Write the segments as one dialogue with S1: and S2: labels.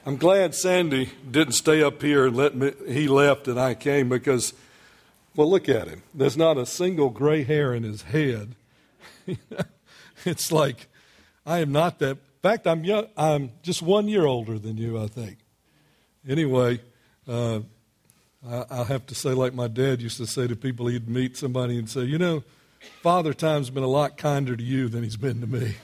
S1: I'm glad Sandy didn't stay up here and he left and I came because, well, look at him. There's not a single gray hair in his head. It's like, I am not that. In fact, I'm young. I'm just 1 year older than you, I think. Anyway, I'll have to say, like my dad used to say to people, he'd meet somebody and say, you know, Father Time's been a lot kinder to you than he's been to me.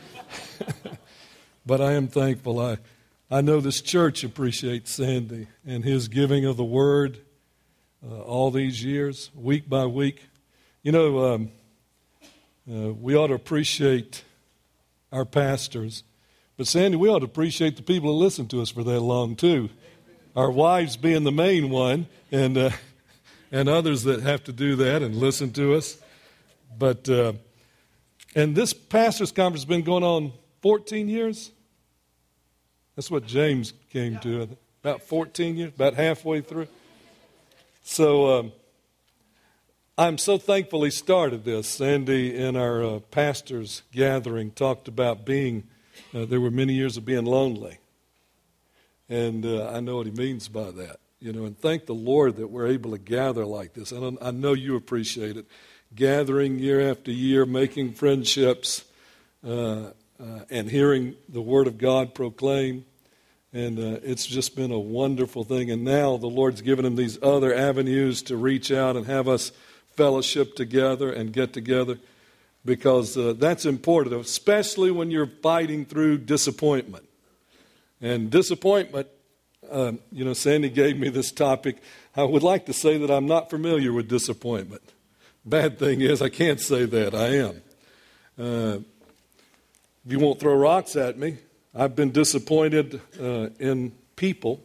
S1: But I am thankful. I know this church appreciates Sandy and his giving of the word all these years, week by week. You know, we ought to appreciate our pastors. But Sandy, we ought to appreciate the people who listen to us for that long too. Our wives being the main one, and others that have to do that and listen to us. But and this pastors' conference has been going on 14 years. That's what James came to, about 14 years, about halfway through. So I'm so thankful he started this. Sandy in our pastors' gathering talked about being, there were many years of being lonely. And I know what he means by that. You know, and thank the Lord that we're able to gather like this. And I know you appreciate it. Gathering year after year, making friendships, and hearing the Word of God proclaimed. And it's just been a wonderful thing. And now the Lord's given him these other avenues to reach out and have us fellowship together and get together, because that's important, especially when you're fighting through disappointment. And disappointment, you know, Sandy gave me this topic. I would like to say that I'm not familiar with disappointment. Bad thing is I can't say that. I am. You won't throw rocks at me. I've been disappointed in people.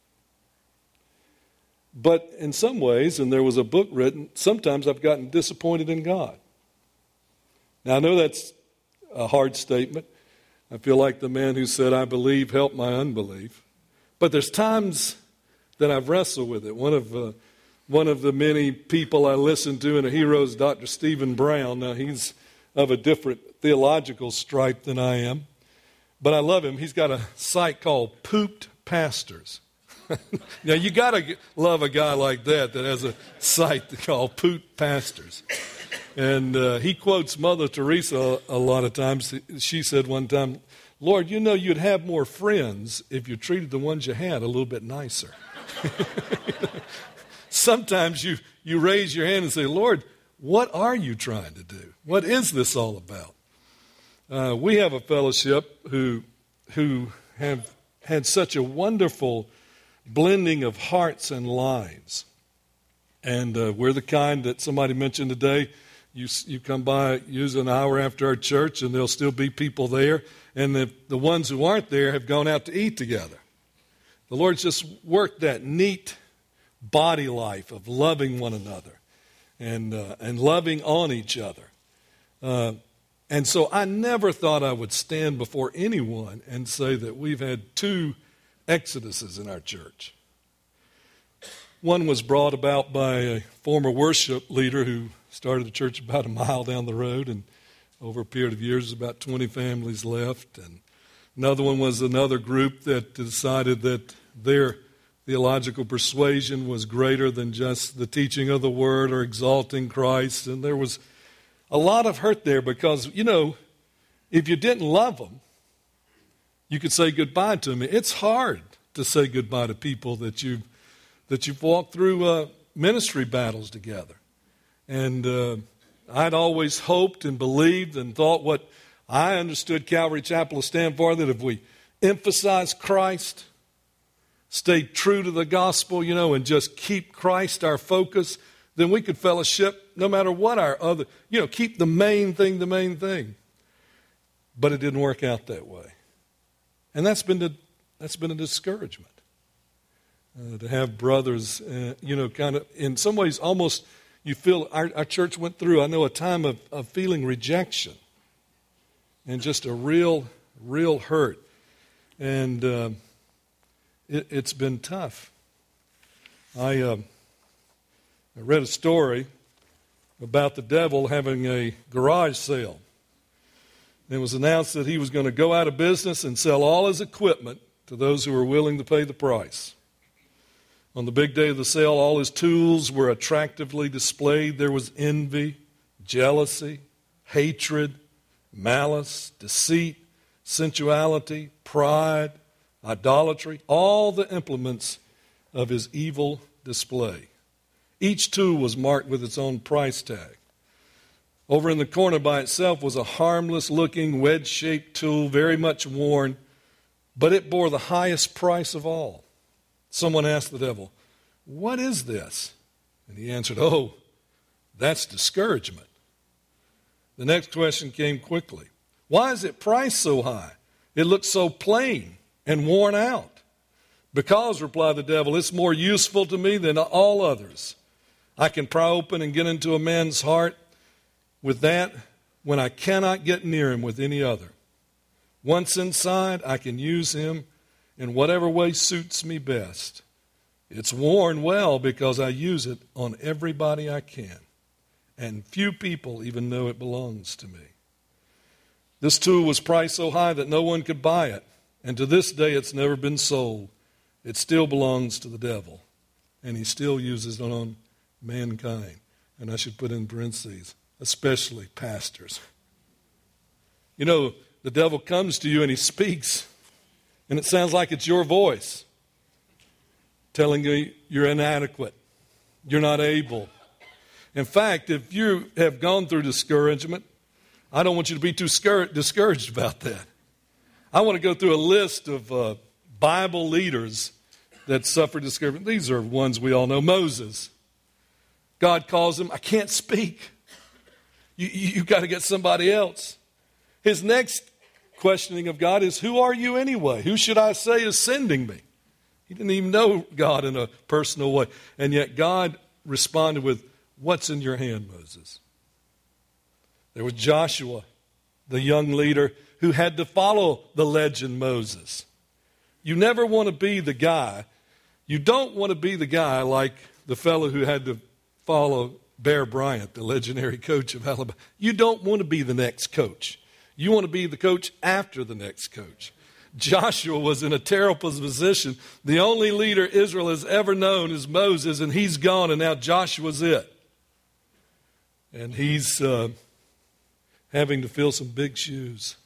S1: But in some ways, and there was a book written, sometimes I've gotten disappointed in God. Now, I know that's a hard statement. I feel like the man who said, I believe, help my unbelief. But there's times that I've wrestled with it. One of the many people I listen to and a hero is Dr. Stephen Brown. Now, he's of a different theological stripe than I am. But I love him. He's got a site called Pooped Pastors. Now, you got to love a guy like that has a site called Pooped Pastors. And he quotes Mother Teresa a lot of times. She said one time, Lord, you know you'd have more friends if you treated the ones you had a little bit nicer. Sometimes you raise your hand and say, Lord, what are you trying to do? What is this all about? We have a fellowship who have had such a wonderful blending of hearts and lives. And we're the kind that somebody mentioned today, you come by, use an hour after our church, and there'll still be people there. And the ones who aren't there have gone out to eat together. The Lord's just worked that neat body life of loving one another and loving on each other. And so I never thought I would stand before anyone and say that we've had 2 exoduses in our church. One was brought about by a former worship leader who started a church about a mile down the road, and over a period of years, about 20 families left. And another one was another group that decided that their theological persuasion was greater than just the teaching of the Word or exalting Christ. And there was a lot of hurt there because, you know, if you didn't love them, you could say goodbye to them. It's hard to say goodbye to people that you've walked through ministry battles together. And I'd always hoped and believed and thought what I understood Calvary Chapel to stand for, that if we emphasize Christ, stay true to the gospel, you know, and just keep Christ our focus, then we could fellowship no matter what our other, you know, keep the main thing the main thing. But it didn't work out that way. And that's been a discouragement. To have brothers, you know, kind of, in some ways almost, you feel our church went through, I know, a time of feeling rejection and just a real hurt. And it's been tough. I read a story about the devil having a garage sale. It was announced that he was going to go out of business and sell all his equipment to those who were willing to pay the price. On the big day of the sale, all his tools were attractively displayed. There was envy, jealousy, hatred, malice, deceit, sensuality, pride, idolatry, all the implements of his evil display. Each tool was marked with its own price tag. Over in the corner by itself was a harmless-looking, wedge-shaped tool, very much worn, but it bore the highest price of all. Someone asked the devil, "What is this?" And he answered, "Oh, that's discouragement." The next question came quickly. "Why is it priced so high? It looks so plain and worn out." "Because," replied the devil, "it's more useful to me than all others. I can pry open and get into a man's heart with that when I cannot get near him with any other. Once inside, I can use him in whatever way suits me best. It's worn well because I use it on everybody I can, and few people even know it belongs to me. This tool was priced so high that no one could buy it, and to this day it's never been sold. It still belongs to the devil, and he still uses it on mankind." And I should put in parentheses, especially pastors. You know, the devil comes to you and he speaks, and it sounds like it's your voice telling you you're inadequate, you're not able. In fact, if you have gone through discouragement, I don't want you to be too discouraged about that. I want to go through a list of Bible leaders that suffered discouragement. These are ones we all know. Moses. God calls him, "I can't speak. You've got to get somebody else." His next questioning of God is, "Who are you anyway? Who should I say is sending me?" He didn't even know God in a personal way. And yet God responded with, "What's in your hand, Moses?" There was Joshua, the young leader who had to follow the legend Moses. You never want to be the guy. You don't want to be the guy like the fellow who had to follow Bear Bryant, the legendary coach of Alabama. You don't want to be the next coach. You want to be the coach after the next coach. Joshua was in a terrible position. The only leader Israel has ever known is Moses, and he's gone, and now Joshua's it. And he's having to fill some big shoes.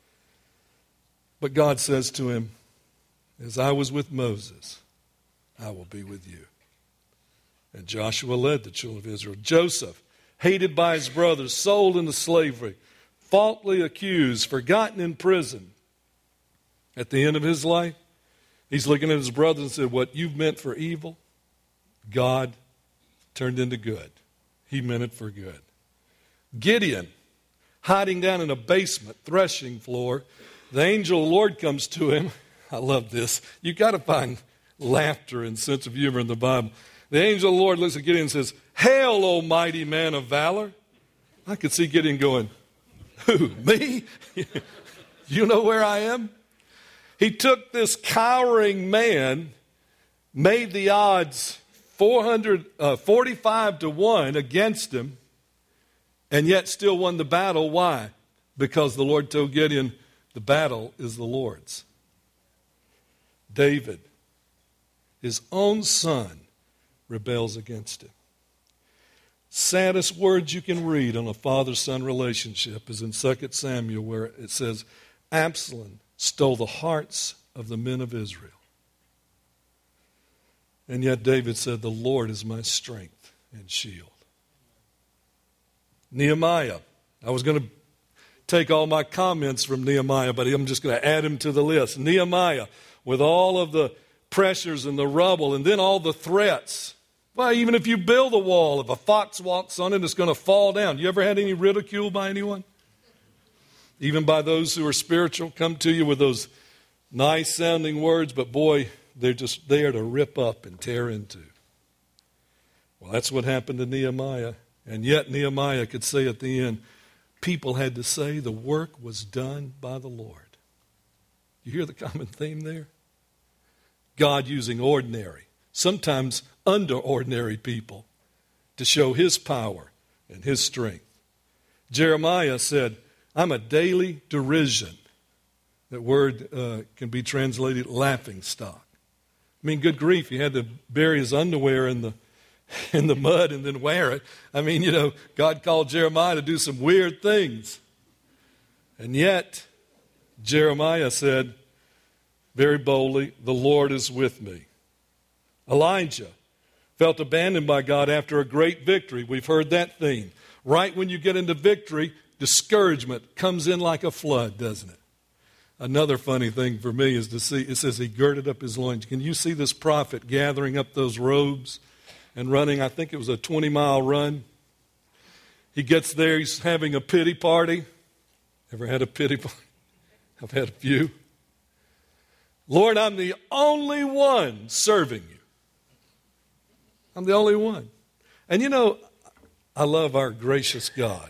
S1: But God says to him, "As I was with Moses, I will be with you." And Joshua led the children of Israel. Joseph, hated by his brothers, sold into slavery, falsely accused, forgotten in prison. At the end of his life, he's looking at his brothers and said, "What you've meant for evil, God turned into good. He meant it for good." Gideon, hiding down in a basement, threshing floor, the angel of the Lord comes to him. I love this. You've got to find laughter and sense of humor in the Bible. The angel of the Lord looks at Gideon and says, "Hail, O mighty man of valor." I could see Gideon going, "Who, me? You know where I am?" He took this cowering man, made the odds 45 to 1 against him, and yet still won the battle. Why? Because the Lord told Gideon, the battle is the Lord's. David, his own son, rebels against him. Saddest words you can read on a father-son relationship is in 2 Samuel, where it says, Absalom stole the hearts of the men of Israel. And yet David said, "The Lord is my strength and shield." Nehemiah. I was going to take all my comments from Nehemiah, but I'm just going to add him to the list. Nehemiah, with all of the pressures and the rubble and then all the threats. Well, even if you build a wall, if a fox walks on it, it's going to fall down. You ever had any ridicule by anyone? Even by those who are spiritual, come to you with those nice sounding words, but boy, they're just there to rip up and tear into. Well, that's what happened to Nehemiah. And yet Nehemiah could say at the end, people had to say the work was done by the Lord. You hear the common theme there? God using ordinary, sometimes under ordinary people to show his power and his strength. Jeremiah said, "I'm a daily derision That word can be translated laughing stock. I mean, good grief, he had to bury his underwear in the mud and then wear it. I mean, God called Jeremiah to do some weird things. And yet, Jeremiah said very boldly, the Lord is with me. Elijah felt abandoned by God after a great victory. We've heard that theme. Right when you get into victory, discouragement comes in like a flood, doesn't it? Another funny thing for me is to see, it says he girded up his loins. Can you see this prophet gathering up those robes and running? I think it was a 20-mile run. He gets there, he's having a pity party. Ever had a pity party? I've had a few. Lord, I'm the only one serving you. I'm the only one. And I love our gracious God.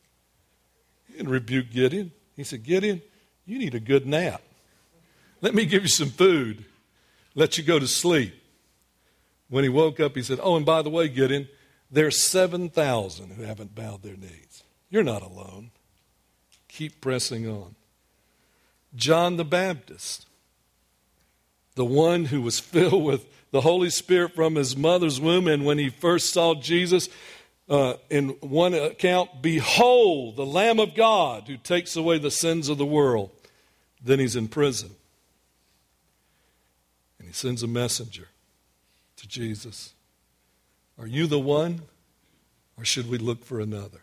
S1: He didn't rebuke Gideon. He said, Gideon, you need a good nap. Let me give you some food. Let you go to sleep. When he woke up, he said, oh, and by the way, Gideon, there's 7,000 who haven't bowed their knees. You're not alone. Keep pressing on. John the Baptist, the one who was filled with the Holy Spirit from his mother's womb, and when he first saw Jesus, in one account, behold, the Lamb of God who takes away the sins of the world. Then he's in prison. And he sends a messenger to Jesus. Are you the one, or should we look for another?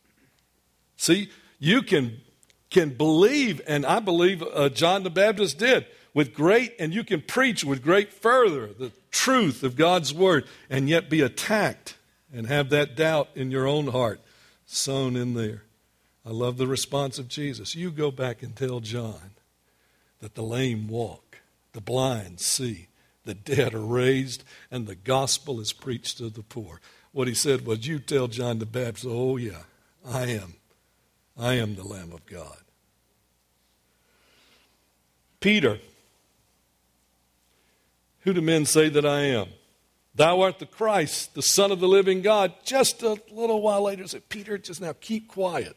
S1: See, you can believe, and I believe John the Baptist did, and you can preach with great fervor the truth of God's word, and yet be attacked and have that doubt in your own heart sown in there. I love the response of Jesus. You go back and tell John that the lame walk, the blind see, the dead are raised, and the gospel is preached to the poor. What he said was, you tell John the Baptist, oh yeah, I am the Lamb of God. Peter, who do men say that I am? Thou art the Christ, the Son of the living God. Just a little while later, said, Peter, just now keep quiet.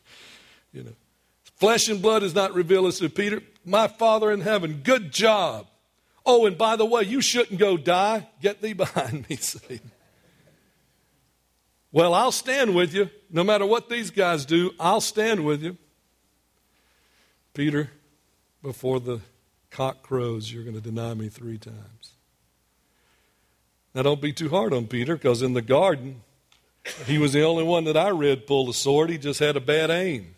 S1: Flesh and blood has not revealed this to Peter. My Father in heaven, good job. Oh, and by the way, you shouldn't go die. Get thee behind me, Satan. Well, I'll stand with you. No matter what these guys do, I'll stand with you. Peter, before the cock crows, you're going to deny me 3 times. Now, don't be too hard on Peter, because in the garden, he was the only one that I read pull the sword. He just had a bad aim.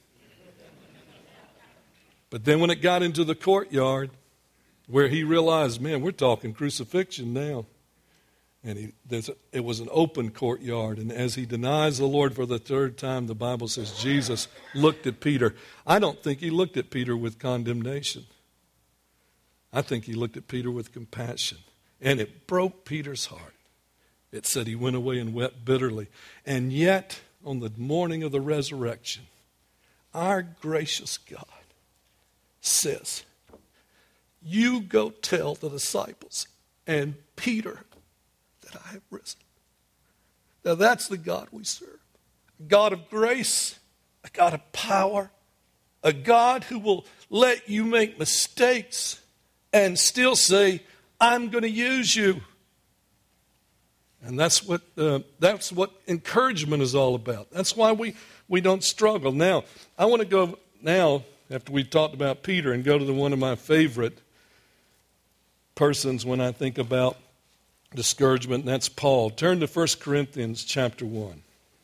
S1: But then when it got into the courtyard, where he realized, man, we're talking crucifixion now. And it was an open courtyard. And as he denies the Lord for the 3rd time, the Bible says Jesus looked at Peter. I don't think he looked at Peter with condemnation. I think he looked at Peter with compassion. And it broke Peter's heart. It said he went away and wept bitterly. And yet, on the morning of the resurrection, our gracious God says, you go tell the disciples and Peter that I have risen. Now that's the God we serve. A God of grace, a God of power, a God who will let you make mistakes and still say, I'm going to use you. And that's what encouragement is all about. That's why we don't struggle. Now, I want to go now, after we've talked about Peter, and go to one of my favorite persons when I think about discouragement, and that's Paul. Turn to 1 Corinthians chapter 1.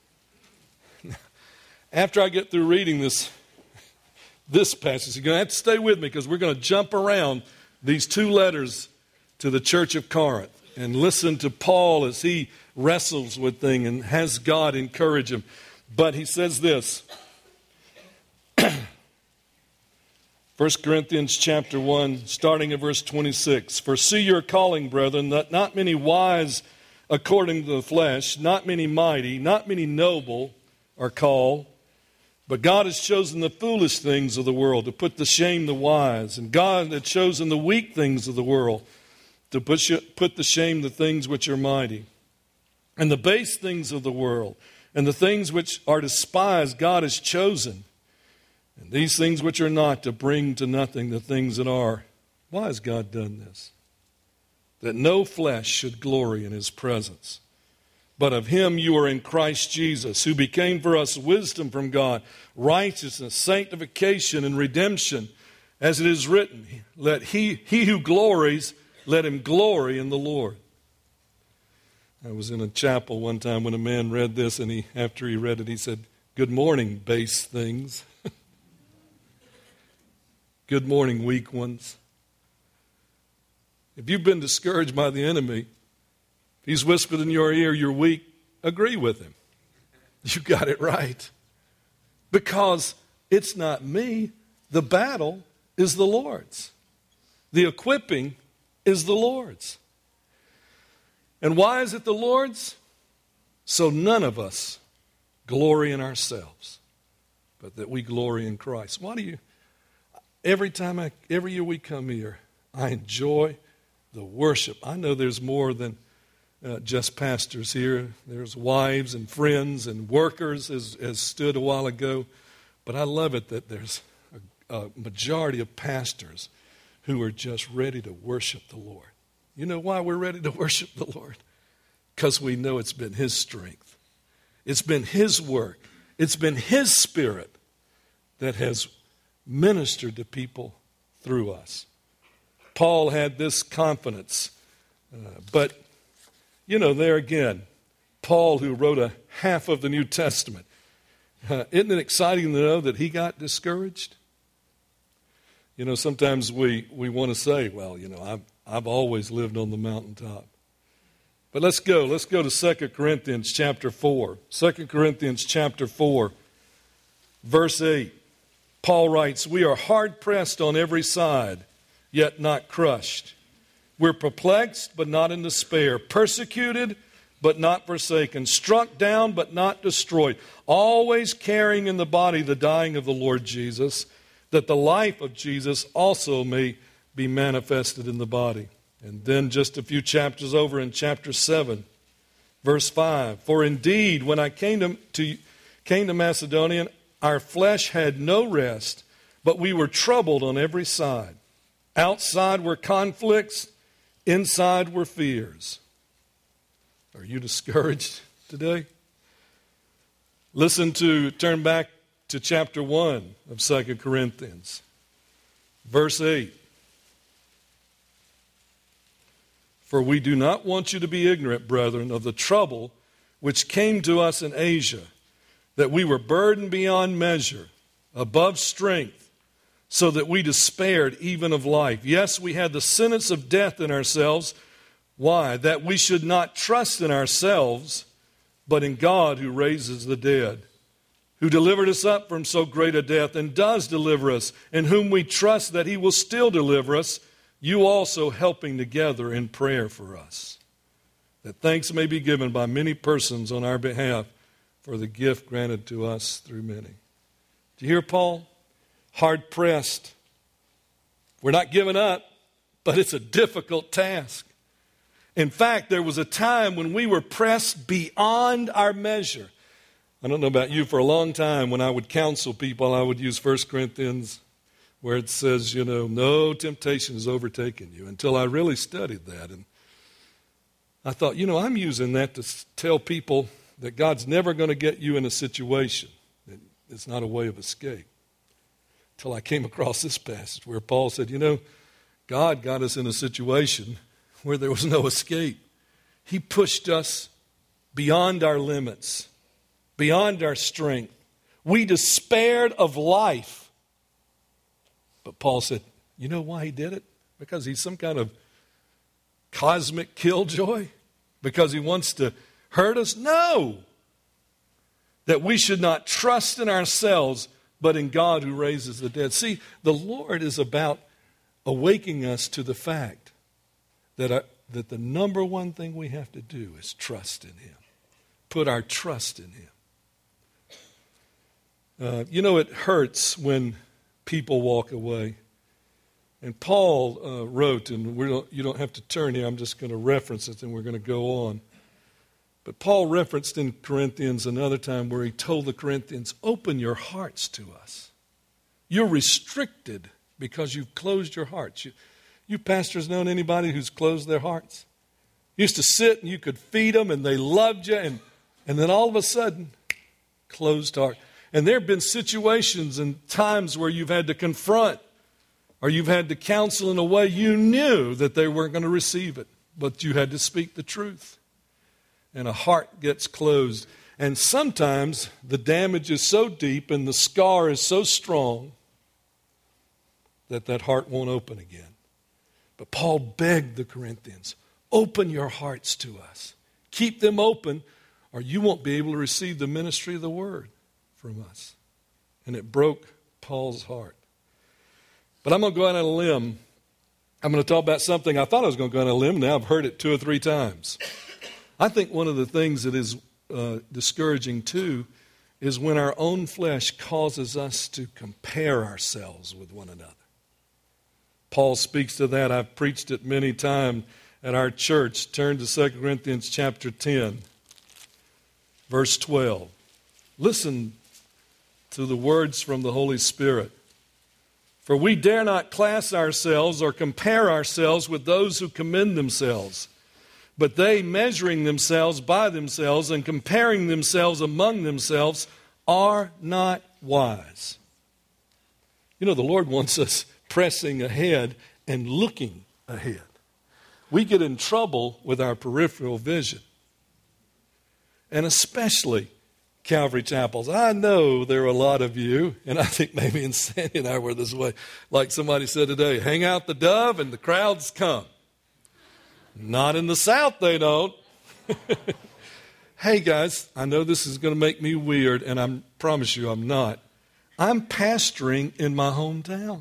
S1: After I get through reading this passage, you're going to have to stay with me, because we're going to jump around these 2 letters to the church of Corinth and listen to Paul as he wrestles with things and has God encourage him. But he says this, 1 Corinthians chapter 1, starting at verse 26. For see your calling, brethren, that not many wise according to the flesh, not many mighty, not many noble are called, but God has chosen the foolish things of the world to put to shame the wise, and God has chosen the weak things of the world to put to shame the things which are mighty. And the base things of the world, and the things which are despised, God has chosen. And these things which are not, to bring to nothing the things that are. Why has God done this? That no flesh should glory in his presence. But of him you are in Christ Jesus, who became for us wisdom from God, righteousness, sanctification, and redemption. As it is written, let he who glories, let him glory in the Lord. I was in a chapel one time when a man read this, and after he read it, he said, "Good morning, base things." Good morning, weak ones. If you've been discouraged by the enemy, if he's whispered in your ear, you're weak, agree with him. You got it right. Because it's not me. The battle is the Lord's. The equipping is the Lord's. And why is it the Lord's? So none of us glory in ourselves, but that we glory in Christ. Every year we come here, I enjoy the worship. I know there's more than just pastors here. There's wives and friends and workers, as stood a while ago. But I love it that there's a majority of pastors who are just ready to worship the Lord. You know why we're ready to worship the Lord? Because we know it's been his strength. It's been his work. It's been his Spirit that has ministered to people through us. Paul had this confidence. But, there again, Paul, who wrote a half of the New Testament, isn't it exciting to know that he got discouraged? Sometimes we want to say, well, I've always lived on the mountaintop. But let's go to 2 Corinthians chapter 4. 2 Corinthians chapter 4, verse 8. Paul writes, "We are hard pressed on every side, yet not crushed. We're perplexed, but not in despair. Persecuted, but not forsaken. Struck down, but not destroyed. Always carrying in the body the dying of the Lord Jesus, that the life of Jesus also may be manifested in the body." And then just a few chapters over in chapter 7, verse 5. "For indeed, when I came to Macedonia, our flesh had no rest, but we were troubled on every side. Outside were conflicts, inside were fears." Are you discouraged today? Turn back to chapter 1 of 2 Corinthians, verse 8. "For we do not want you to be ignorant, brethren, of the trouble which came to us in Asia, that we were burdened beyond measure, above strength, so that we despaired even of life. Yes, we had the sentence of death in ourselves." Why? "That we should not trust in ourselves, but in God who raises the dead, who delivered us up from so great a death, and does deliver us, in whom we trust that he will still deliver us, you also helping together in prayer for us, that thanks may be given by many persons on our behalf for the gift granted to us through many." Do you hear Paul? Hard pressed. We're not giving up, but it's a difficult task. In fact, there was a time when we were pressed beyond our measure. I don't know about you, for a long time when I would counsel people, I would use 1 Corinthians where it says, no temptation has overtaken you, until I really studied that. And I thought, I'm using that to tell people that God's never going to get you in a situation. It's not a way of escape. Until I came across this passage where Paul said, God got us in a situation where there was no escape. He pushed us beyond our limits, beyond our strength. We despaired of life. But Paul said, you know why he did it? Because he's some kind of cosmic killjoy? Because he wants to hurt us? No! That we should not trust in ourselves, but in God who raises the dead. See, the Lord is about awakening us to the fact that the number one thing we have to do is trust in him. Put our trust in him. It hurts when people walk away. And Paul wrote, and you don't have to turn here, I'm just going to reference it and we're going to go on. But Paul referenced in Corinthians another time where he told the Corinthians, open your hearts to us. You're restricted because you've closed your hearts. You pastors known anybody who's closed their hearts? You used to sit and you could feed them and they loved you, and then all of a sudden, closed heart. And there have been situations and times where you've had to confront or you've had to counsel in a way you knew that they weren't going to receive it, but you had to speak the truth. And a heart gets closed. And sometimes the damage is so deep and the scar is so strong that heart won't open again. But Paul begged the Corinthians, open your hearts to us. Keep them open, or you won't be able to receive the ministry of the word from us. And it broke Paul's heart. But I'm going to go out on a limb. I'm going to talk about something I thought I was going to go on a limb. Now I've heard it 2 or 3 times. I think one of the things that is discouraging too is when our own flesh causes us to compare ourselves with one another. Paul speaks to that. I've preached it many times at our church. Turn to 2 Corinthians chapter 10, verse 12. Listen to the words from the Holy Spirit. For we dare not class ourselves or compare ourselves with those who commend themselves, but they, measuring themselves by themselves and comparing themselves among themselves, are not wise. You know, the Lord wants us pressing ahead and looking ahead. We get in trouble with our peripheral vision. And especially Calvary Chapels. I know there are a lot of you, and I think maybe in Sandy and I were this way. Like somebody said today, hang out the dove and the crowds come. Not in the South, they don't. Hey guys, I know this is going to make me weird, and I promise you I'm not. I'm pastoring in my hometown.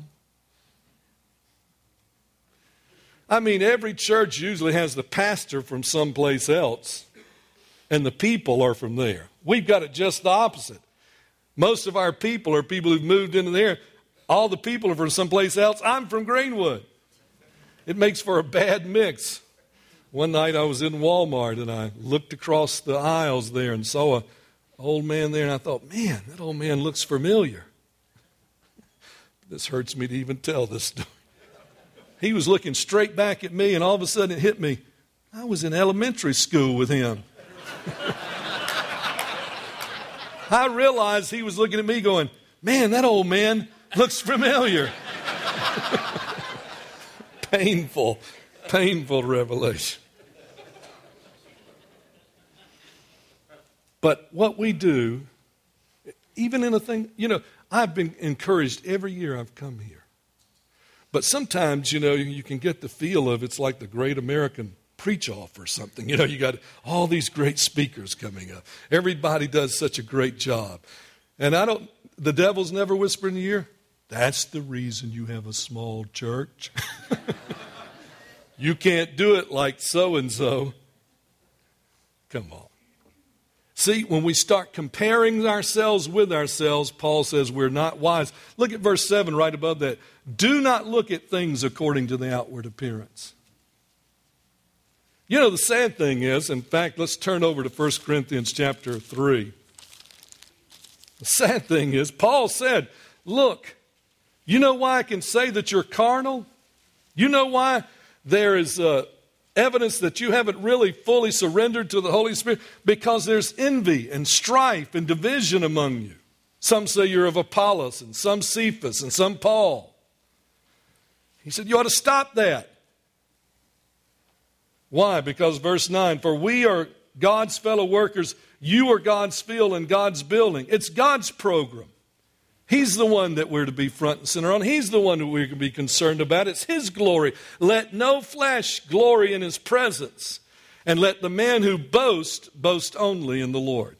S1: I mean, every church usually has the pastor from someplace else, and the people are from there. We've got it just the opposite. Most of our people are people who've moved into there. All the people are from someplace else. I'm from Greenwood. It makes for a bad mix. One night I was in Walmart, and I looked across the aisles there and saw an old man there, and I thought, man, that old man looks familiar. This hurts me to even tell this story. He was looking straight back at me, and all of a sudden it hit me. I was in elementary school with him. I realized he was looking at me going, man, that old man looks familiar. Painful revelation. But what we do, even in a thing, I've been encouraged every year I've come here. But sometimes, you can get the feel of it's like the Great American Preach-Off or something. You got all these great speakers coming up. Everybody does such a great job. And the devil's never whispered in your ear, that's the reason you have a small church. You can't do it like so-and-so. Come on. See, when we start comparing ourselves with ourselves, Paul says we're not wise. Look at verse 7 right above that. Do not look at things according to the outward appearance. The sad thing is, in fact, let's turn over to 1 Corinthians chapter 3. The sad thing is, Paul said, look, you know why I can say that you're carnal? You know why there is evidence that you haven't really fully surrendered to the Holy Spirit? Because there's envy and strife and division among you. Some say you're of Apollos, and some Cephas, and some Paul. He said, you ought to stop that. Why? Because verse 9, for we are God's fellow workers. You are God's field and God's building. It's God's program. He's the one that we're to be front and center on. He's the one that we're to be concerned about. It's His glory. Let no flesh glory in His presence. And let the man who boast only in the Lord.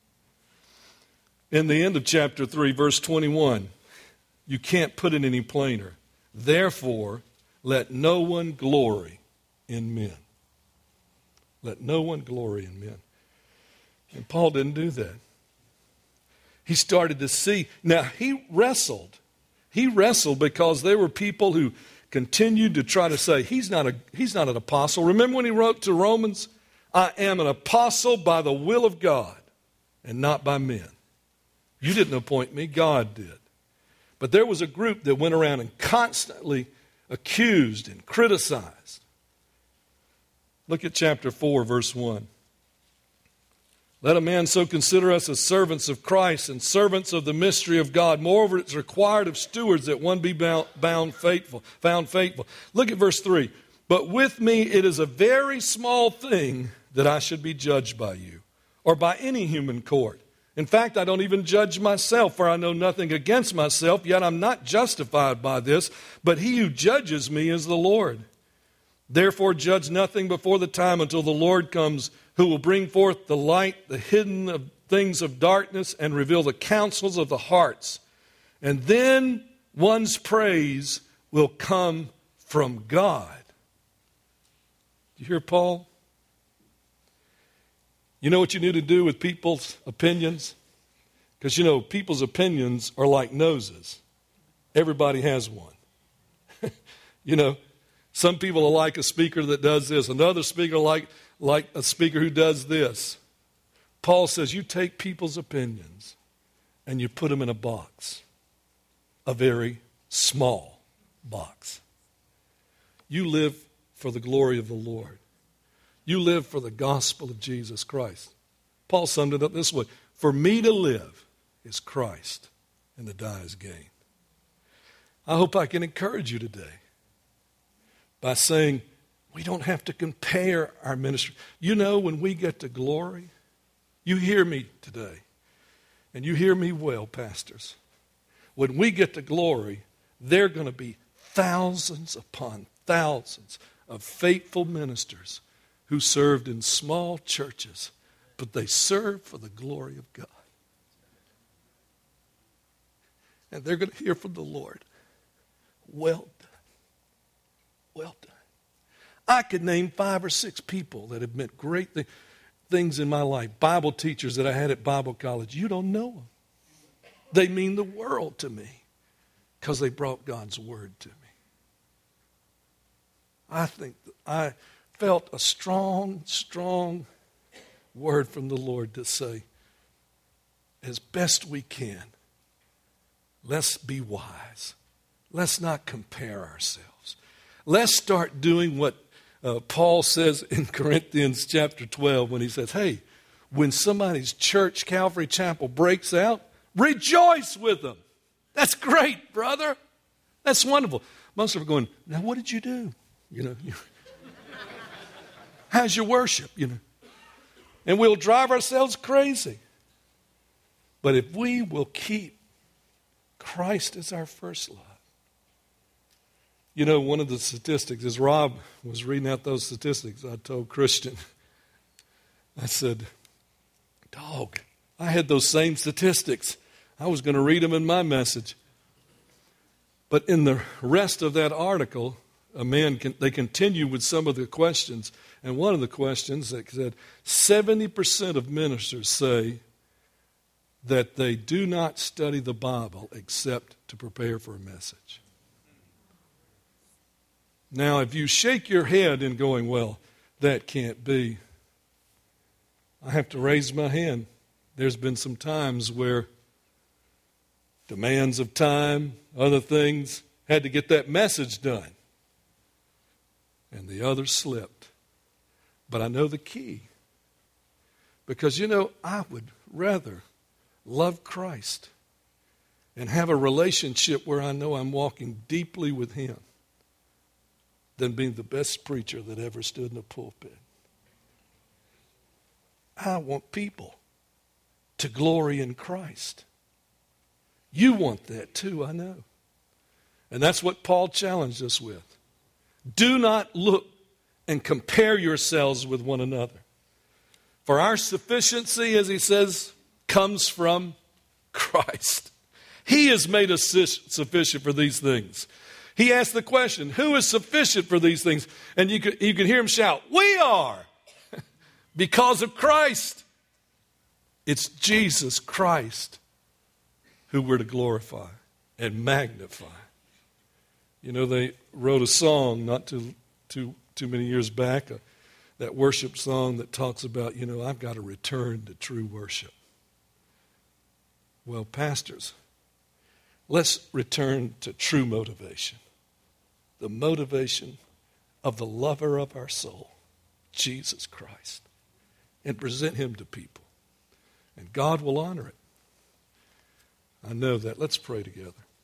S1: In the end of chapter 3, verse 21, you can't put it any plainer. Therefore, let no one glory in men. Let no one glory in men. And Paul didn't do that. He started to see. Now, he wrestled. He wrestled because there were people who continued to try to say, he's not an apostle. Remember when he wrote to Romans, I am an apostle by the will of God and not by men. You didn't appoint me, God did. But there was a group that went around and constantly accused and criticized. Look at chapter 4, verse 1. Let a man so consider us as servants of Christ and servants of the mystery of God. Moreover, it's required of stewards that one be found faithful. Look at verse 3. But with me it is a very small thing that I should be judged by you or by any human court. In fact, I don't even judge myself, for I know nothing against myself, yet I'm not justified by this, but he who judges me is the Lord. Therefore judge nothing before the time until the Lord comes, who will bring forth the light, the hidden things of darkness, and reveal the counsels of the hearts. And then one's praise will come from God. You hear Paul? You know what you need to do with people's opinions? Because, people's opinions are like noses. Everybody has one. Some people are like a speaker that does this. Another speaker like a speaker who does this. Paul says you take people's opinions and you put them in a box. A very small box. You live for the glory of the Lord. You live for the gospel of Jesus Christ. Paul summed it up this way. For me to live is Christ, and to die is gain. I hope I can encourage you today by saying we don't have to compare our ministry. When we get to glory, you hear me today, and you hear me well, pastors. When we get to glory, there are going to be thousands upon thousands of faithful ministers who served in small churches, but they served for the glory of God. And they're going to hear from the Lord, well done, well done. I could name 5 or 6 people that have meant great things in my life, Bible teachers that I had at Bible college. You don't know them. They mean the world to me because they brought God's word to me. I felt a strong, strong word from the Lord to say, as best we can, let's be wise. Let's not compare ourselves. Let's start doing what Paul says in Corinthians chapter 12 when he says, hey, when somebody's church, Calvary Chapel, breaks out, rejoice with them. That's great, brother. That's wonderful. Most of them are going, now what did you do? How's your worship? And we'll drive ourselves crazy. But if we will keep Christ as our first love. One of the statistics, as Rob was reading out those statistics, I told Christian, I said, dog, I had those same statistics. I was going to read them in my message. But in the rest of that article, they continue with some of the questions. And one of the questions that said 70% of ministers say that they do not study the Bible except to prepare for a message. Now, if you shake your head in going, well, that can't be, I have to raise my hand. There's been some times where demands of time, other things, had to get that message done. And the other slipped. But I know the key. Because, I would rather love Christ and have a relationship where I know I'm walking deeply with Him than being the best preacher that ever stood in a pulpit. I want people to glory in Christ. You want that too, I know. And that's what Paul challenged us with. Do not look and compare yourselves with one another. For our sufficiency, as he says, comes from Christ. He has made us sufficient for these things. He asked the question, who is sufficient for these things? And you can hear him shout, we are, because of Christ. It's Jesus Christ who we're to glorify and magnify. They wrote a song not too many years back, that worship song that talks about, I've got to return to true worship. Well, pastors, Let's return to true motivation. The motivation of the lover of our soul, Jesus Christ. And present him to people. And God will honor it. I know that. Let's pray together.